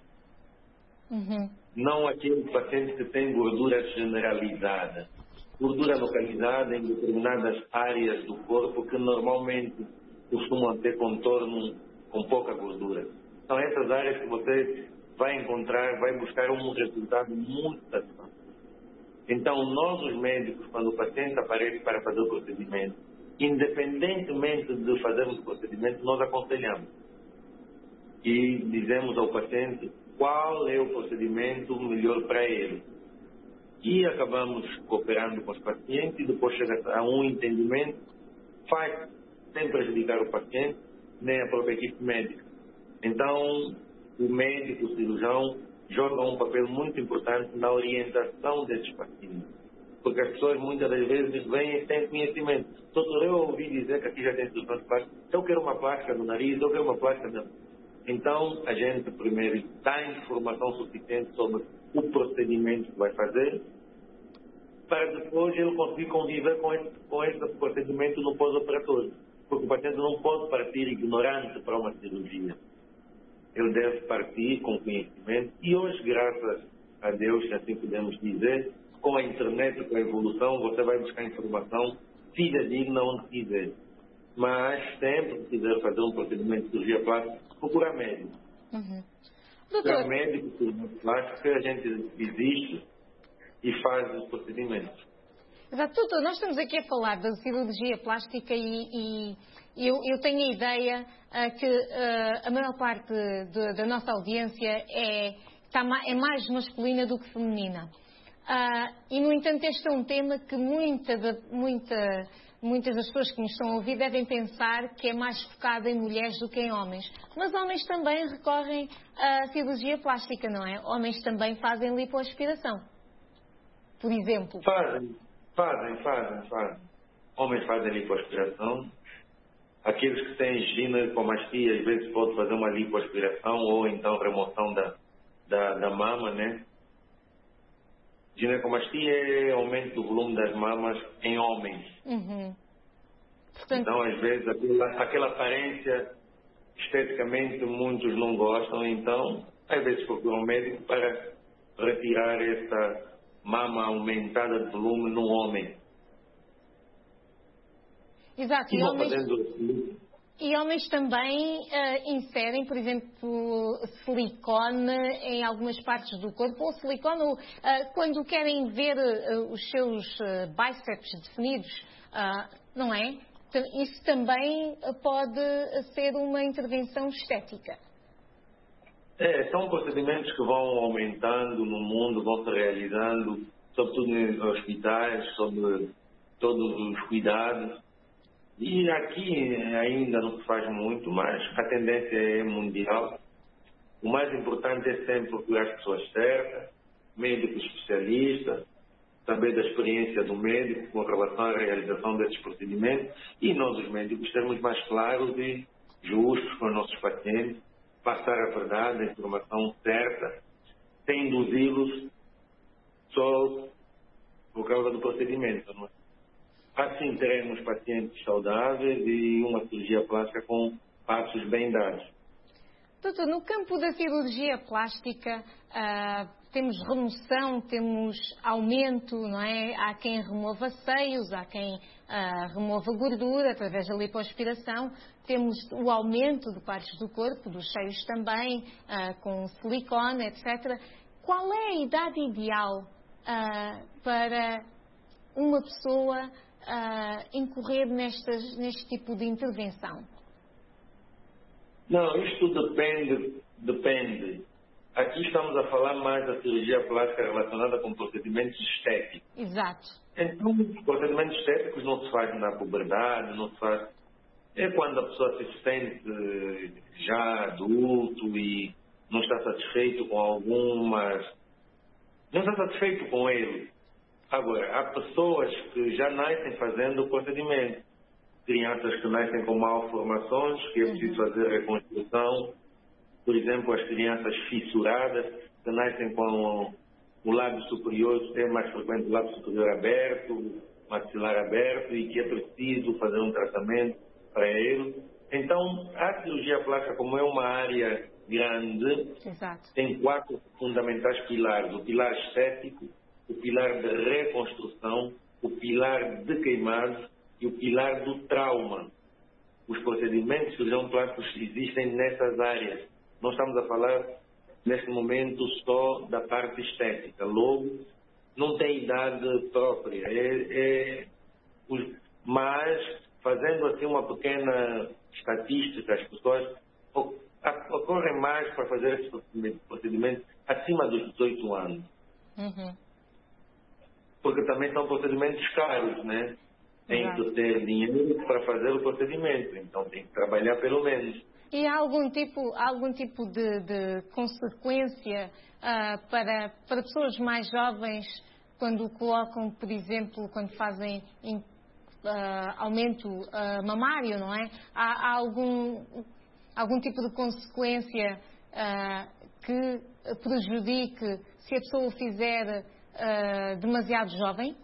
Não aquele paciente que tem gordura generalizada. Gordura localizada em determinadas áreas do corpo que normalmente costumam ter contorno com pouca gordura. São essas áreas que você vai encontrar, vai buscar um resultado muito satisfatório. Então, nós, os médicos, quando o paciente aparece para fazer o procedimento, independentemente de fazermos o procedimento, nós aconselhamos. E dizemos ao paciente qual é o procedimento melhor para ele. E acabamos cooperando com os pacientes e depois chega a um entendimento, faz sem prejudicar o paciente, nem a própria equipe médica. Então, o médico, o cirurgião, joga um papel muito importante na orientação desses pacientes. Porque as pessoas muitas das vezes vêm sem conhecimento. Doutor, eu ouvi dizer que aqui já tem cirurgião plástico, eu quero uma plástica do nariz, eu quero uma plástica do... Então, a gente primeiro dá informação suficiente sobre o procedimento que vai fazer, para depois ele conseguir conviver com esse procedimento no pós-operatório. Porque o paciente não pode partir ignorante para uma cirurgia. Ele deve partir com conhecimento. E hoje, graças a Deus, se assim podemos dizer, com a internet, com a evolução, você vai buscar informação fidedigna onde quiser. Mas sempre que quiser fazer um procedimento de cirurgia plástica, procura médico. Procura médico de cirurgia plástica, a gente existe e faz os procedimentos. Exato. Doutor, nós estamos aqui a falar da cirurgia plástica e eu tenho a ideia que a maior parte da nossa audiência é mais masculina do que feminina. E, no entanto, este é um tema que muitas das pessoas que nos estão a ouvir devem pensar que é mais focado em mulheres do que em homens. Mas homens também recorrem à cirurgia plástica, não é? Homens também fazem lipoaspiração, por exemplo. Fazem. Homens fazem lipoaspiração. Aqueles que têm ginecomastia, às vezes podem fazer uma lipoaspiração ou então remoção da mama, né? Ginecomastia é aumento do volume das mamas em homens. Portanto... Então, às vezes, aquela aparência, esteticamente, muitos não gostam. Então, às vezes, procuram um médico para retirar essa mama aumentada de volume no homem. Exato. E homens também inserem, por exemplo, silicone em algumas partes do corpo, ou silicone quando querem ver os seus bíceps definidos, não é? Isso também pode ser uma intervenção estética. São procedimentos que vão aumentando no mundo, vão se realizando, sobretudo nos hospitais, sobre todos os cuidados. E aqui ainda não se faz muito, mas a tendência é mundial. O mais importante é sempre procurar as pessoas certas, médicos especialistas, saber da experiência do médico com relação à realização desses procedimentos e nós, os médicos, sermos mais claros e justos com os nossos pacientes, passar a verdade, a informação certa, sem induzi-los só por causa do procedimento, não é? Assim teremos pacientes saudáveis e uma cirurgia plástica com passos bem dados. Doutor, no campo da cirurgia plástica temos remoção, temos aumento, não é? Há quem remova seios, há quem remova gordura através da lipoaspiração. Temos o aumento de partes do corpo, dos seios também, com silicone, etc. Qual é a idade ideal para uma pessoa incorrer neste tipo de intervenção? Não, isto depende. Aqui estamos a falar mais da cirurgia plástica relacionada com procedimentos estéticos. Exato. Então, os procedimentos estéticos não se faz na puberdade, não se faz... É quando a pessoa se sente já adulto e não está satisfeito com algumas... Não está satisfeito com ele. Agora, há pessoas que já nascem fazendo o procedimento. Crianças que nascem com malformações, que é preciso fazer reconstrução. Por exemplo, as crianças fissuradas, que nascem com o lábio superior, é mais frequente o lábio superior aberto, maxilar aberto, e que é preciso fazer um tratamento para ele. Então, a cirurgia plástica, como é uma área grande, exato, tem 4 fundamentais pilares. O pilar estético, o pilar de reconstrução, o pilar de queimados e o pilar do trauma. Os procedimentos de cirurgião plásticos existem nessas áreas. Nós estamos a falar, neste momento, só da parte estética. Logo, não tem idade própria. Mas, fazendo assim uma pequena estatística, as pessoas ocorrem mais para fazer esse procedimento acima dos 18 anos. Porque também são procedimentos caros, né? Tem que ter dinheiro para fazer o procedimento, então tem que trabalhar pelo menos. E há algum tipo de consequência para pessoas mais jovens quando colocam, por exemplo, quando fazem aumento mamário, não é? Há algum tipo de consequência que prejudique se a pessoa o fizer demasiado jovem?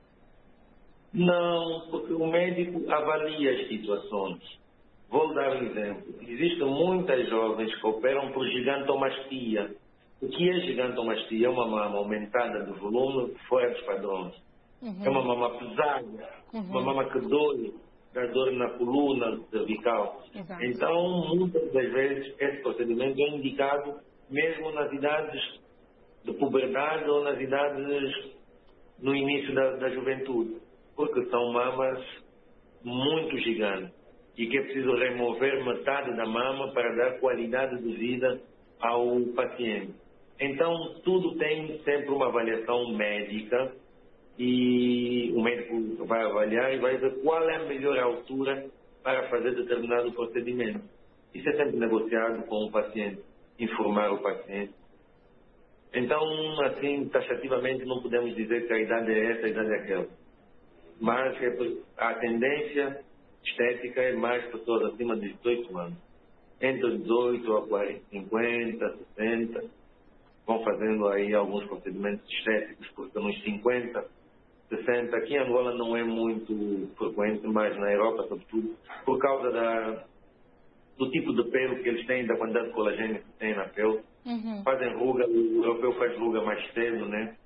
Não, porque o médico avalia as situações. Vou dar um exemplo. Existem muitas jovens que operam por gigantomastia. O que é gigantomastia? É uma mama aumentada de volume fora dos padrões. É uma mama pesada, uma mama que dói, dá dor na coluna cervical. Exato. Então, muitas das vezes, esse procedimento é indicado mesmo nas idades de puberdade ou nas idades no início da juventude. porque são mamas muito gigantes e que é preciso remover metade da mama para dar qualidade de vida ao paciente. Então, tudo tem sempre uma avaliação médica e o médico vai avaliar e vai ver qual é a melhor altura para fazer determinado procedimento. Isso é sempre negociado com o paciente, informar o paciente. Então, assim, taxativamente não podemos dizer que a idade é essa, a idade é aquela. Mas a tendência estética é mais pessoas acima de 18 anos. Entre 18 a 40, 50, 60, vão fazendo aí alguns procedimentos estéticos, porque nos 50, 60, aqui em Angola não é muito frequente, mas na Europa, sobretudo, por causa do tipo de pelo que eles têm, da quantidade de colagênio que têm na pele. Fazem ruga, o europeu faz ruga mais cedo, né?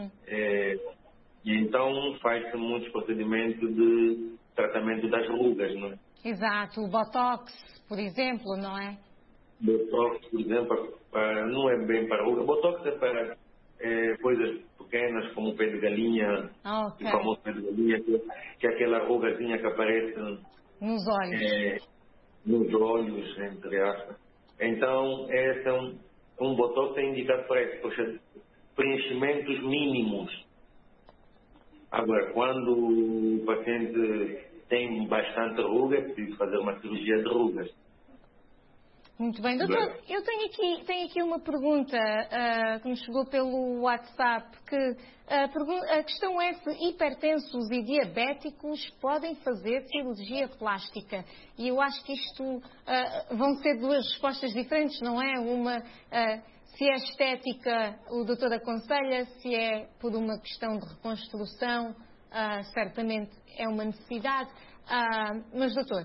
E então faz-se muitos procedimentos de tratamento das rugas, não é? Exato, o Botox, por exemplo, não é? Botox, por exemplo, não é bem para ruga. Botox é para coisas pequenas, como o pé de galinha, o famoso pé de galinha, que é aquela rugazinha que aparece nos olhos. Nos olhos, entre aspas. Então, esse é um botox é indicado para preenchimentos mínimos. Agora, quando o paciente tem bastante ruga, é preciso fazer uma cirurgia de rugas. Muito bem. Doutor, eu tenho aqui uma pergunta que nos chegou pelo WhatsApp, que a questão é se hipertensos e diabéticos podem fazer cirurgia plástica. E eu acho que isto vão ser duas respostas diferentes, não é? Uma, se é estética, o doutor aconselha, se é por uma questão de reconstrução, certamente é uma necessidade. Mas, doutor...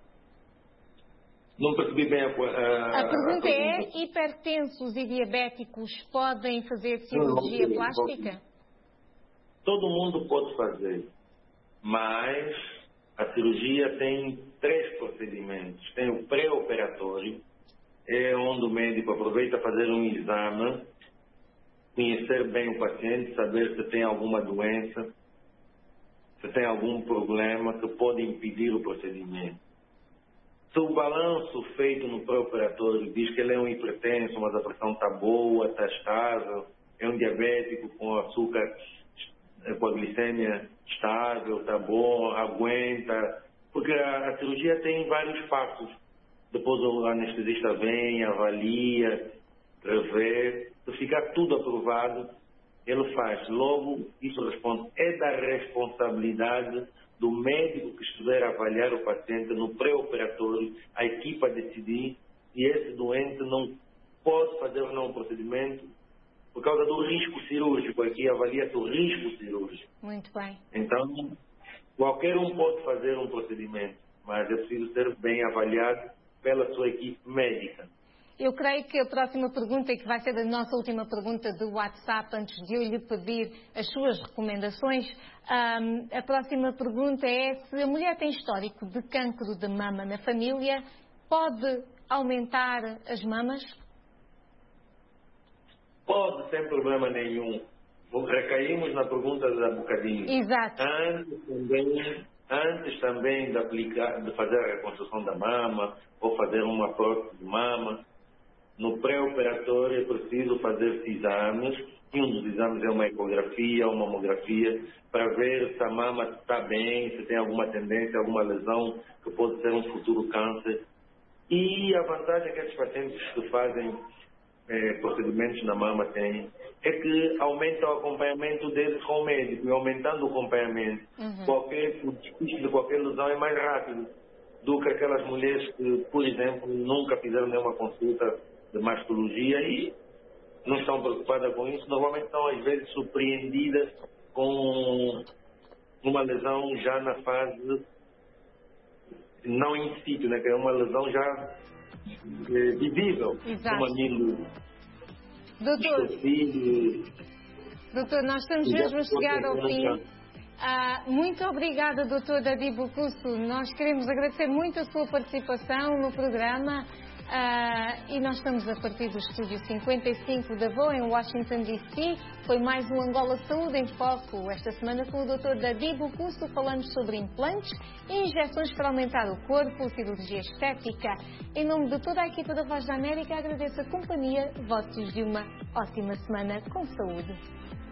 Não percebi bem a pergunta é, hipertensos e diabéticos podem fazer cirurgia plástica? Todo mundo pode fazer, mas a cirurgia tem 3 procedimentos. Tem o pré-operatório, é onde o médico aproveita fazer um exame, conhecer bem o paciente, saber se tem alguma doença, se tem algum problema que pode impedir o procedimento. Se o balanço feito no pré-operatório diz que ele é um hipertenso, mas a pressão está boa, está estável, é um diabético com açúcar, com a glicemia estável, está bom, aguenta, porque a cirurgia tem vários passos. Depois o anestesista vem, avalia, revê, se ficar tudo aprovado, ele faz. Logo, isso responde, é da responsabilidade do médico que estiver a avaliar o paciente no pré-operatório, a equipa decidir se esse doente não pode fazer ou não o procedimento por causa do risco cirúrgico. Aqui avalia-se o risco cirúrgico. Muito bem. Então, qualquer um pode fazer um procedimento, mas é preciso ser bem avaliado pela sua equipe médica. Eu creio que a próxima pergunta, e que vai ser a nossa última pergunta do WhatsApp, antes de eu lhe pedir as suas recomendações, a próxima pergunta é se a mulher tem histórico de cancro de mama na família, pode aumentar as mamas? Pode, sem problema nenhum. Recaímos na pergunta de há bocadinho. Exato. Antes também de fazer a reconstrução da mama ou fazer uma prótese de mama, no pré-operatório é preciso fazer exames, e um dos exames é uma ecografia, uma mamografia, para ver se a mama está bem, se tem alguma tendência, alguma lesão que pode ser um futuro câncer. E a vantagem que esses pacientes que fazem procedimentos na mama têm é que aumenta o acompanhamento deles com o médico, e aumentando o acompanhamento, o desfecho de qualquer lesão é mais rápido do que aquelas mulheres que, por exemplo, nunca fizeram nenhuma consulta de mastologia e não estão preocupadas com isso. Normalmente estão, às vezes, surpreendidas com uma lesão já na fase não in situ, né? Que é uma lesão já visível. Exato. No mamilo. Doutor, nós estamos mesmo a chegar ao fim. Muito obrigada, Dr. Dadi Bocusso. Nós queremos agradecer muito a sua participação no programa. E nós estamos a partir do estúdio 55 da VOA em Washington, D.C. Foi mais um Angola Saúde em Foco. Esta semana com o Dr. Dadi Bocusso falamos sobre implantes e injeções para aumentar o corpo, cirurgia estética. Em nome de toda a equipa da Voz da América, agradeço a companhia. Votos de uma ótima semana com saúde.